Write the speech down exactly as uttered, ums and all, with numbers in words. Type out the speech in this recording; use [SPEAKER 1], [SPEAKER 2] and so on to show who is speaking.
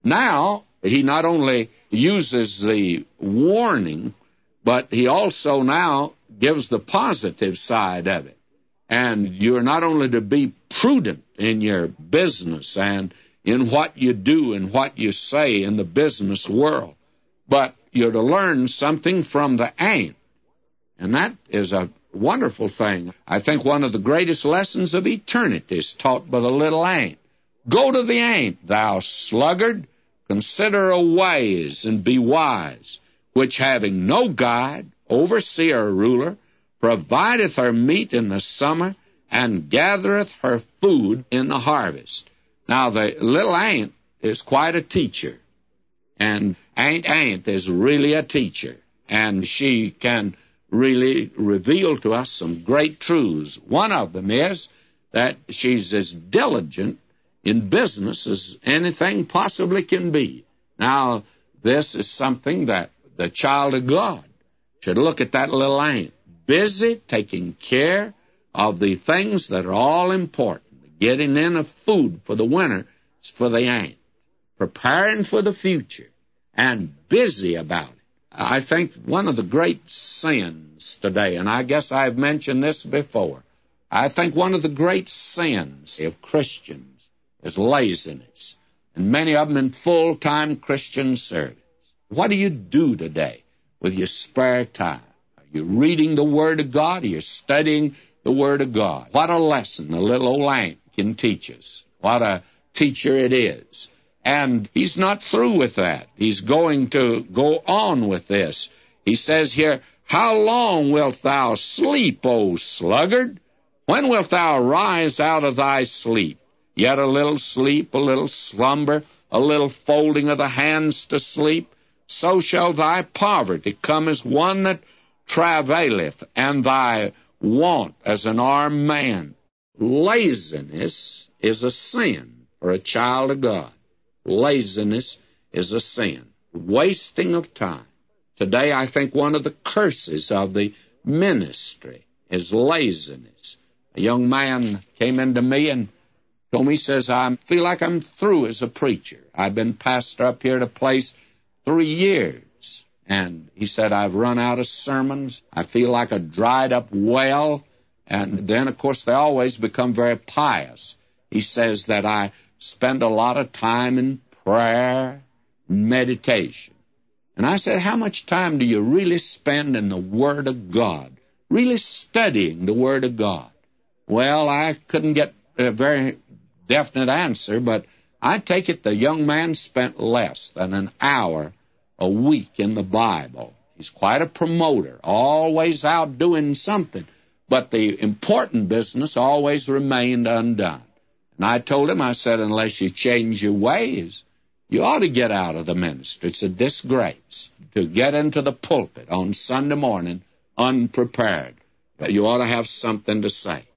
[SPEAKER 1] Now, he not only uses the warning, but he also now gives the positive side of it. And you're not only to be prudent in your business and in what you do and what you say in the business world, but you're to learn something from the ant. And that is a wonderful thing. I think one of the greatest lessons of eternity is taught by the little ant. Go to the ant, thou sluggard, consider her ways and be wise, which having no guide, overseer, or ruler, provideth her meat in the summer, and gathereth her food in the harvest. Now, the little ant is quite a teacher, and Aunt Ant is really a teacher, and she can really reveal to us some great truths. One of them is that she's as diligent in business as anything possibly can be. Now, this is something that the child of God should look at that little ant, busy taking care of the things that are all important. Getting in of food for the winter is for the ant. Preparing for the future and busy about it. I think one of the great sins today, and I guess I've mentioned this before, I think one of the great sins of Christians is laziness, and many of them in full-time Christian service. What do you do today with your spare time? Are you reading the Word of God? Are you studying the Word of God? What a lesson the little old ant can teach us. What a teacher it is. And he's not through with that. He's going to go on with this. He says here, how long wilt thou sleep, O sluggard? When wilt thou rise out of thy sleep? Yet a little sleep, a little slumber, a little folding of the hands to sleep. So shall thy poverty come as one that travaileth, and thy want as an armed man. Laziness is a sin for a child of God. Laziness is a sin. Wasting of time. Today, I think one of the curses of the ministry is laziness. A young man came into me and told me, he says, I feel like I'm through as a preacher. I've been pastor up here at a place three years. And he said, I've run out of sermons. I feel like a dried-up well. And then, of course, they always become very pious. He says that I spend a lot of time in prayer, meditation. And I said, how much time do you really spend in the Word of God, really studying the Word of God? Well, I couldn't get a very definite answer, but I take it the young man spent less than an hour a week in the Bible. He's quite a promoter, always out doing something, but the important business always remained undone. And I told him, I said, unless you change your ways, you ought to get out of the ministry. It's a disgrace to get into the pulpit on Sunday morning unprepared. You ought to have something to say.